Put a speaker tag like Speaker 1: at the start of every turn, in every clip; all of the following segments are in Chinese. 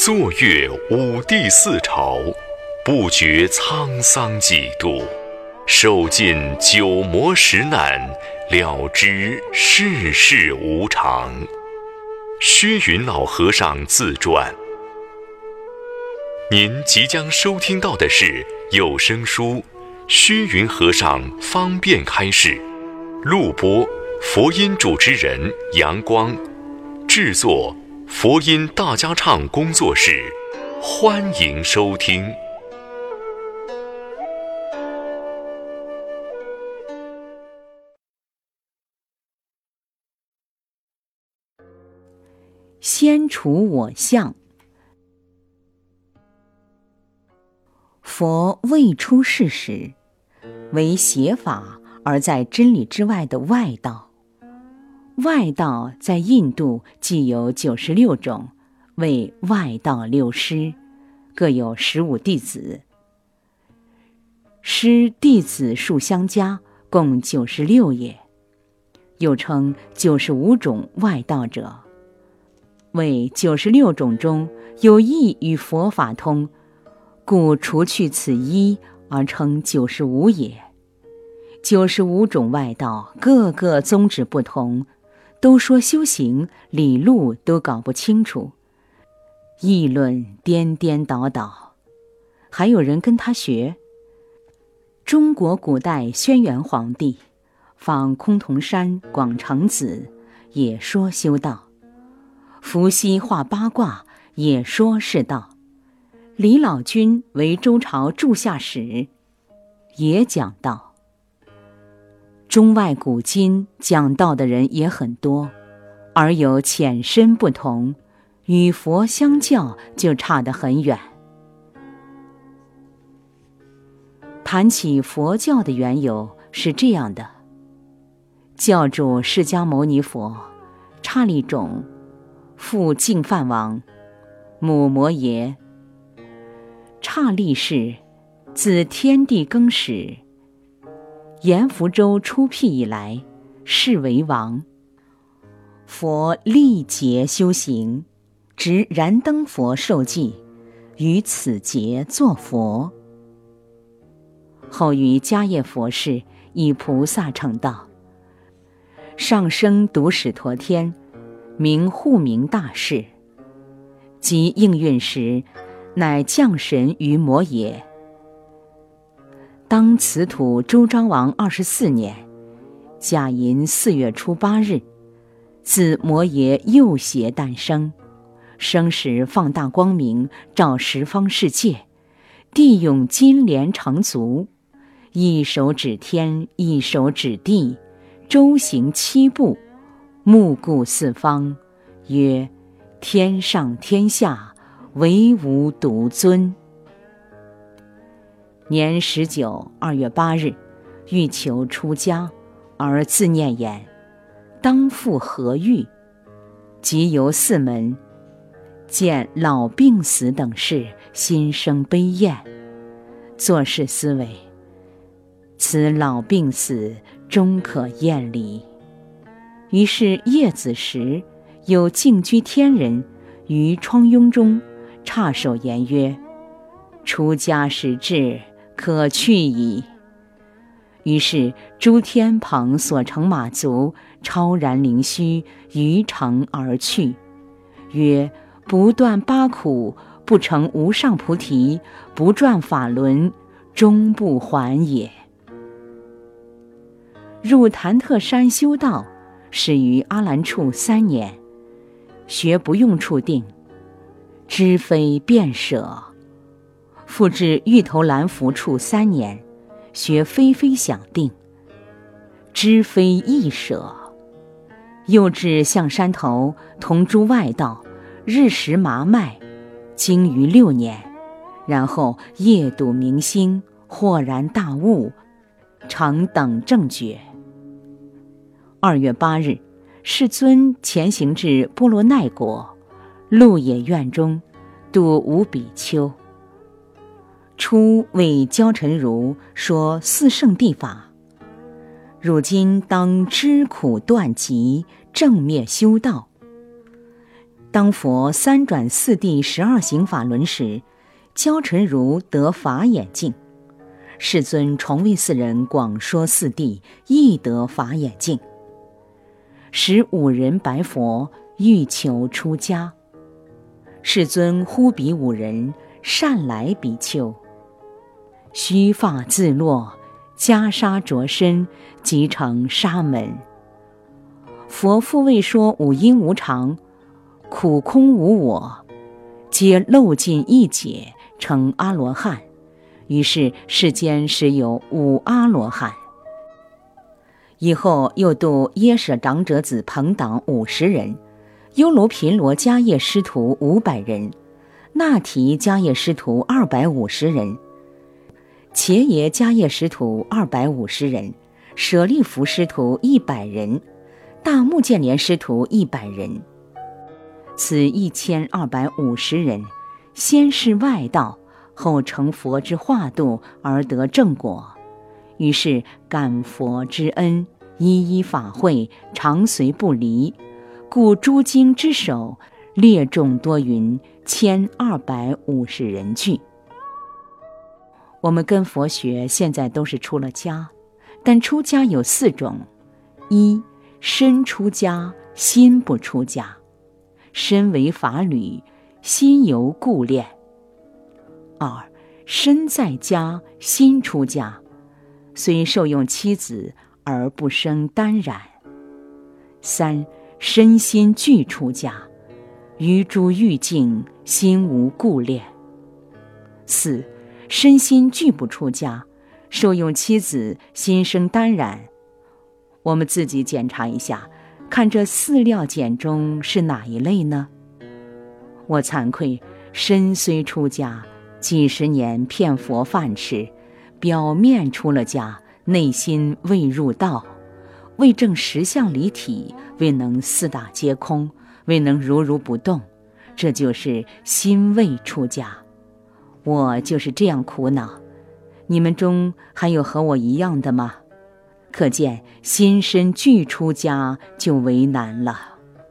Speaker 1: 坐阅五帝四朝，不觉沧桑几度。受尽九磨十难，了知世事无常。虚云老和尚自传。您即将收听到的是有声书虚云和尚方便开示，录播佛音主持人阳光，制作佛音大家唱工作室，欢迎收听。
Speaker 2: 先除我相。佛未出世时，为邪法而在真理之外的外道。外道在印度既有96种，为外道六师，各有15弟子。师弟子数相加，共96也。又称95种外道者。为96种中有一与佛法通，故除去此一而称95也。95种外道各个宗旨不同，都说修行理路都搞不清楚，议论颠颠倒倒，还有人跟他学。中国古代轩辕皇帝访崆峒山广成子，也说修道。伏羲画八卦，也说是道。李老君为周朝柱下史，也讲道。中外古今讲道的人也很多，而有浅深不同，与佛相较就差得很远。谈起佛教的缘由是这样的：教主释迦牟尼佛，刹利种，父净饭王，母摩耶。刹利氏，自天地更始，阎浮州出辟以来，是为王。佛历劫修行，执燃灯佛受记，于此劫作佛。后于迦叶佛世，以菩萨成道，上升独使陀天，名护明大士。即应运时，乃降神于摩耶。当此土周庄王24年，甲寅4月初8日，自摩耶右胁诞生，生时放大光明，照十方世界，地涌金莲成足，一手指天，一手指地，周行7步，目顾四方，曰：天上天下，唯吾独尊。年19 2月8日，欲求出家，而自念言：当复何欲？即由寺门，见老病死等事，心生悲厌，作是思维：此老病死，终可厌离。于是夜子时，有静居天人于窗慵中插手言曰：出家时至，可去矣。于是诸天蓬所乘马足，超然灵虚，于城而去，曰：不断八苦，不成无上菩提，不转法轮，终不还也。入潭特山修道，始于阿兰处3年，学不用处定，知非便舍。复至玉头兰浮处3年，学非非想定，知非易舍。又至象山头，同诸外道，日食麻麦，经于6年，然后夜睹明星，豁然大悟，成等正觉。2月8日，世尊前行至波罗奈国，鹿野苑中，度无比丘。初为焦臣如说四圣谛法，汝今当知苦断集，正灭修道。 当佛三转四谛12行法轮时，焦臣如得法眼净。世尊重为四人广说四谛，亦得法眼净。时5人白佛，欲求出家。世尊呼彼5人，善来比丘。须发自落，袈裟着身，即成沙门。佛复未说五阴无常，苦空无我，皆漏尽一解，成阿罗汉。于是世间实有5阿罗汉。以后又度耶舍长者子朋党50人，优楼频罗迦叶师徒500人，那提迦叶师徒250人，伽耶迦叶师徒250人，舍利弗师徒100人，大目犍连师徒100人。此1250人，先是外道，后成佛之化度而得正果。于是感佛之恩，一一法会，常随不离。故诸经之首，列众多云1250人俱。我们跟佛学现在都是出了家，但出家有4种：一、身出家，心不出家。身为法侣，心犹故练。2、身在家，心出家，虽受用妻子，而不生单染。3、身心俱出家，于诸欲境，心无故练。4、身心俱不出家，受用妻子，心生单染。我们自己检查一下，看这4料检中是哪一类呢？我惭愧，身虽出家，几十年骗佛饭吃，表面出了家，内心未入道，未证实相离体，未能4大皆空，未能如不动，这就是心未出家。我就是这样苦恼，你们中还有和我一样的吗？可见心身俱出家就为难了。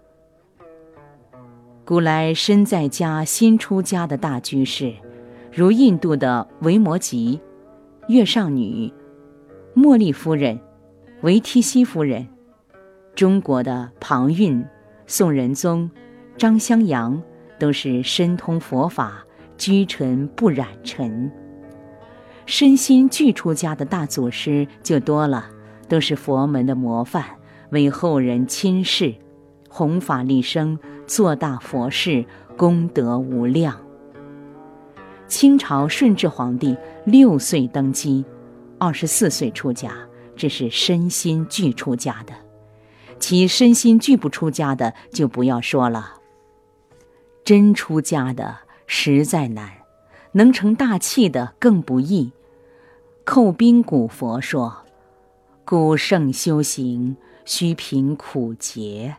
Speaker 2: 古来身在家心出家的大居士，如印度的维摩诘、月上女、茉莉夫人、维提西夫人，中国的庞蕴、宋仁宗、张襄阳，都是深通佛法，居尘不染尘。身心俱出家的大祖师就多了，都是佛门的模范，为后人亲事，弘法利生，做大佛事，功德无量。清朝顺治皇帝6岁登基，24岁出家，这是身心俱出家的。其身心俱不出家的就不要说了。真出家的实在难，能成大器的更不易。寇宾古佛说，古圣修行，须凭苦节。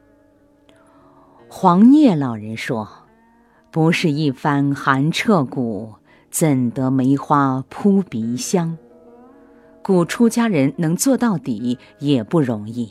Speaker 2: 黄聂老人说，不是一番寒彻骨，怎得梅花扑鼻香。故出家人能做到底也不容易。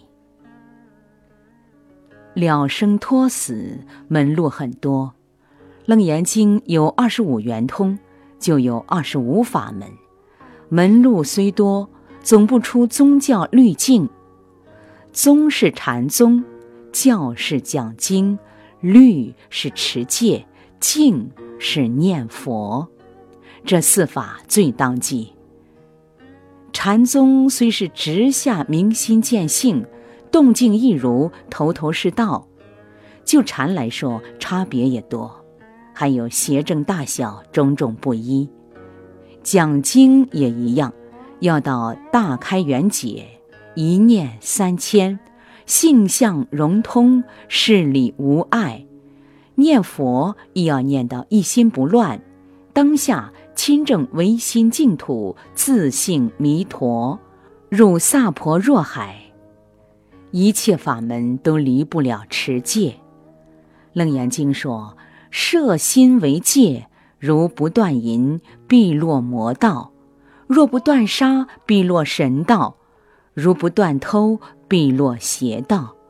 Speaker 2: 了生脱死门路很多，楞严经有25圆通，就有25法门。门路虽多，总不出宗教律境。宗是禅宗，教是讲经，律是持戒，境是念佛。这4法最当记。禅宗虽是直下明心见性，动静一如，头头是道。就禅来说，差别也多，还有邪正大小，种种不一。讲经也一样，要到大开圆解，一念3000，性相融通，事理无碍。念佛亦要念到一心不乱，当下亲证唯心净土，自性弥陀，入萨婆若海。一切法门都离不了持戒。楞严经说，摄心为戒，如不断淫，必落魔道；若不断杀，必落神道；如不断偷，必落邪道；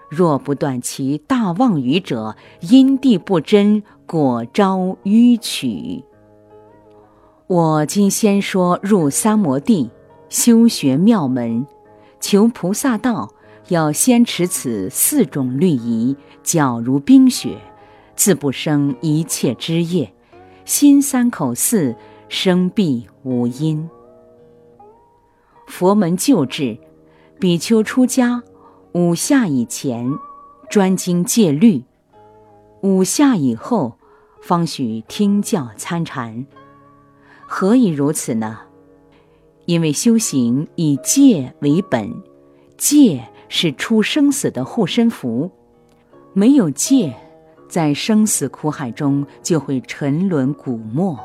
Speaker 2: 若不断其大妄语者，因地不真，果招迂曲。我今先说入三摩地，修学妙门，求菩萨道，要先持此4种律仪，皎如冰雪，自不生一切之业，心3口4生必无因。佛门旧制，比丘出家5夏以前专精戒律，5夏以后方许听教参禅。何以如此呢？因为修行以戒为本，戒是出生死的护身符，没有戒，在生死苦海中就会沉沦古没。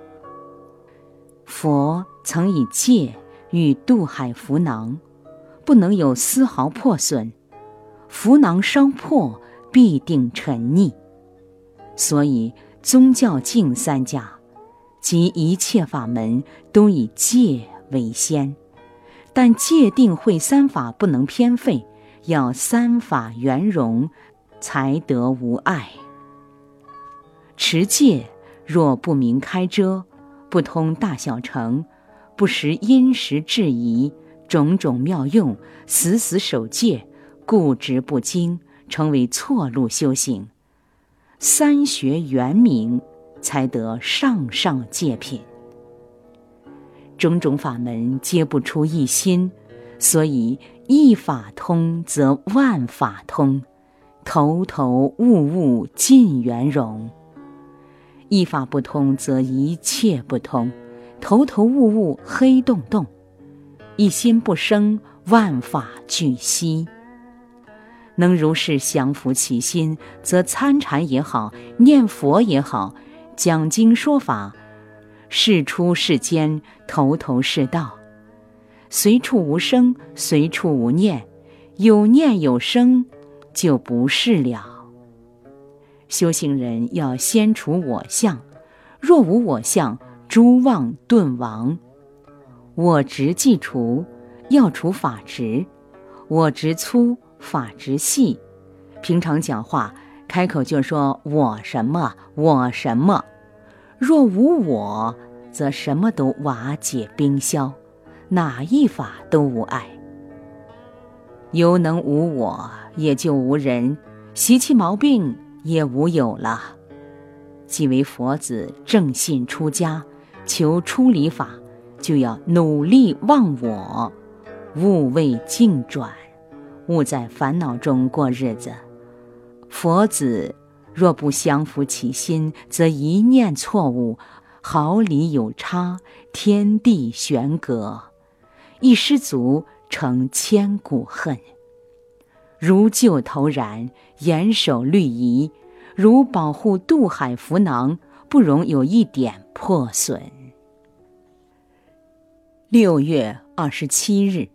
Speaker 2: 佛曾以戒喻渡海浮囊，不能有丝毫破损，浮囊稍破，必定沉溺。所以宗教净3家及一切法门都以戒为先，但戒定慧3法不能偏废，要3法圆融，才得无碍。持戒若不明开遮，不通大小乘，不识因时制宜，种种妙用，死死守戒，固执不精，成为错路修行。3学圆明，才得上上戒品。种种法门皆不出一心，所以一法通则万法通，头头物物尽圆融。一法不通则一切不通，头头物物黑洞洞。一心不生，万法俱息。能如是降伏其心，则参禅也好，念佛也好，讲经说法，事出世间，头头是道。随处无声，随处无念，有念有声，就不是了。修行人要先除我相，若无我相，诸妄顿亡。我执既除，要除法执。我执粗，法执细。平常讲话，开口就说我什么，我什么。若无我，则什么都瓦解冰消，哪一法都无碍。犹能无我，也就无人，习气毛病也无有了。即为佛子正信出家，求出离法，就要努力忘我，勿为境转，勿在烦恼中过日子。佛子若不降伏其心，则一念错误，毫厘有差，天地悬隔，一失足成千古恨。如救头燃，严守律仪，如保护渡海浮囊，不容有一点破损。6月27日，